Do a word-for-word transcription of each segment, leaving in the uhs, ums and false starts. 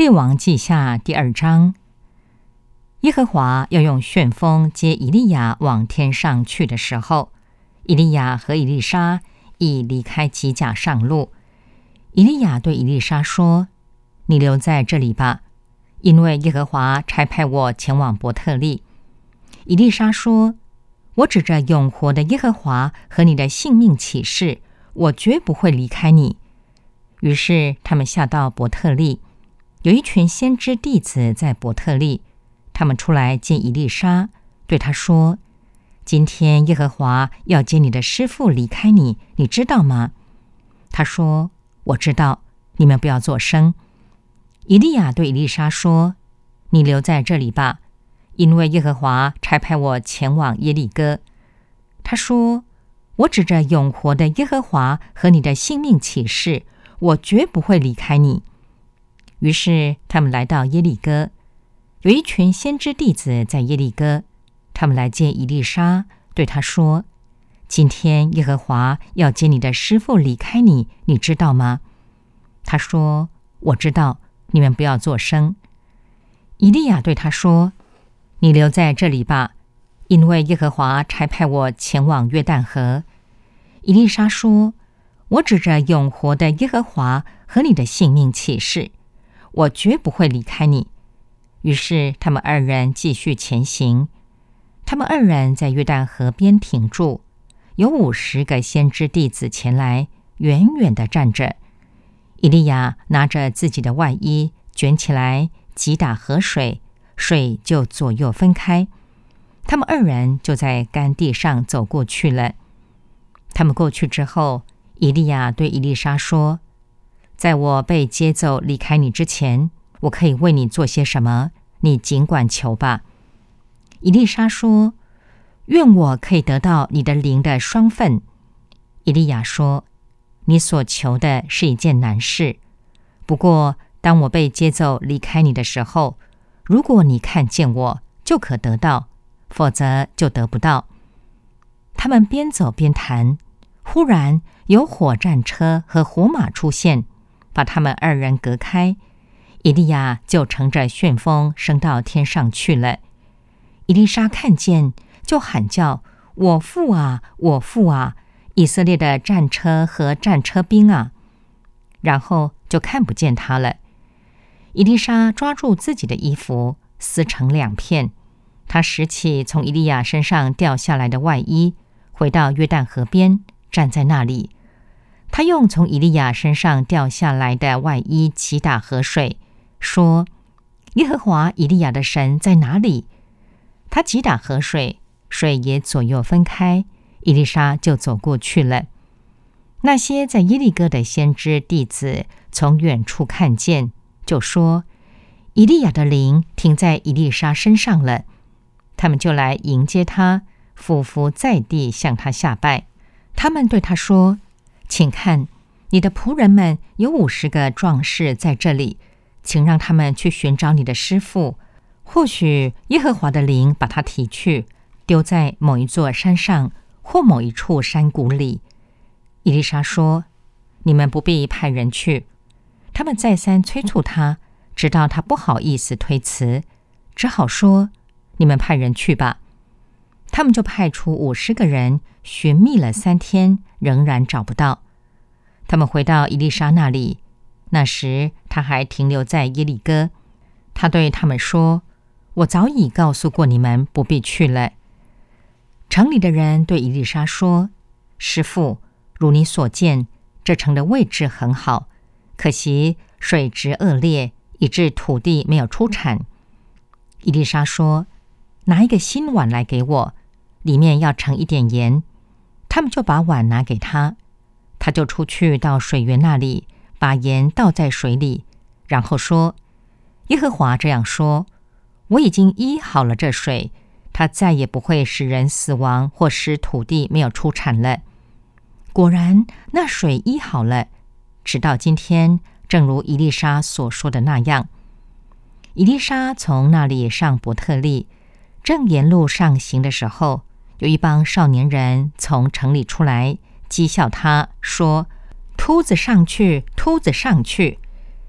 列王记下第二章，耶和华要用旋风接以利亚往天上去的时候，以利亚和以利沙已离开吉甲上路。以利亚对以利沙说：你留在这里吧，因为耶和华差派我前往伯特利。以利沙说：我指着永活的耶和华和你的性命起誓，我绝不会离开你。于是他们下到伯特利，有一群先知弟子在伯特利，他们出来见以利沙，对他说：今天耶和华要接你的师父离开你，你知道吗？他说：我知道，你们不要作声。以利亚对以利沙说：你留在这里吧，因为耶和华差派我前往耶利哥。他说：我指着永活的耶和华和你的性命起誓，我绝不会离开你。于是他们来到耶利哥，有一群先知弟子在耶利哥，他们来见以利沙，对他说：今天耶和华要接你的师父离开你，你知道吗？他说：我知道，你们不要作声。以利亚对他说：你留在这里吧，因为耶和华差派我前往约旦河。以利沙说：我指着永活的耶和华和你的性命起誓，我绝不会离开你。于是他们二人继续前行。他们二人在约旦河边停住，有五十个先知弟子前来，远远地站着。以利亚拿着自己的外衣卷起来，击打河水，水就左右分开。他们二人就在干地上走过去了。他们过去之后，以利亚对以利沙说：在我被接走离开你之前，我可以为你做些什么？你尽管求吧。以利沙说：愿我可以得到你的灵的双份。以利亚说：你所求的是一件难事，不过当我被接走离开你的时候，如果你看见我，就可得到，否则就得不到。他们边走边谈，忽然有火战车和火马出现，把他们二人隔开。以利亚就乘着旋风升到天上去了。以利沙看见，就喊叫：我父啊，我父啊，以色列的战车和战车兵啊！然后就看不见他了。以利沙抓住自己的衣服，撕成两片。他拾起从以利亚身上掉下来的外衣，回到约旦河边，站在那里。他用从以利亚身上掉下来的外衣击打河水，说：耶和华以利亚的神在哪里？他击打河水，水也左右分开，以利沙就走过去了。那些在耶利哥的先知弟子从远处看见，就说：以利亚的灵停在以利沙身上了。他们就来迎接他，俯伏在地向他下拜。他们对他说：请看，你的仆人们有五十个壮士在这里，请让他们去寻找你的师父。或许耶和华的灵把他提去，丢在某一座山上或某一处山谷里。以利沙说：你们不必派人去。他们再三催促他，直到他不好意思推辞，只好说：你们派人去吧。他们就派出五十个人，寻觅了三天，仍然找不到。他们回到以利沙那里，那时他还停留在耶利哥。他对他们说：我早已告诉过你们，不必去了。城里的人对以利沙说：师父，如你所见，这城的位置很好，可惜水质恶劣，以致土地没有出产。以利沙说：拿一个新碗来给我，里面要盛一点盐。他们就把碗拿给他，他就出去到水源那里，把盐倒在水里，然后说：耶和华这样说，我已经医好了这水，它再也不会使人死亡或使土地没有出产了。果然那水医好了，直到今天，正如以利沙所说的那样。以利沙从那里上伯特利，正沿路上行的时候，有一帮少年人从城里出来，讥笑他说：秃子上去，秃子上去。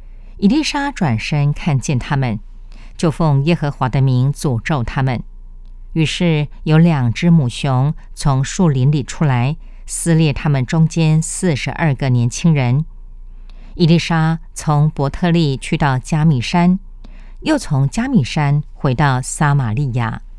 以利沙转身看见他们，就奉耶和华的名诅咒他们。于是有两只母熊从树林里出来，撕裂他们中间四十二个年轻人。以利沙从伯特利去到加密山，又从加密山回到撒玛利亚，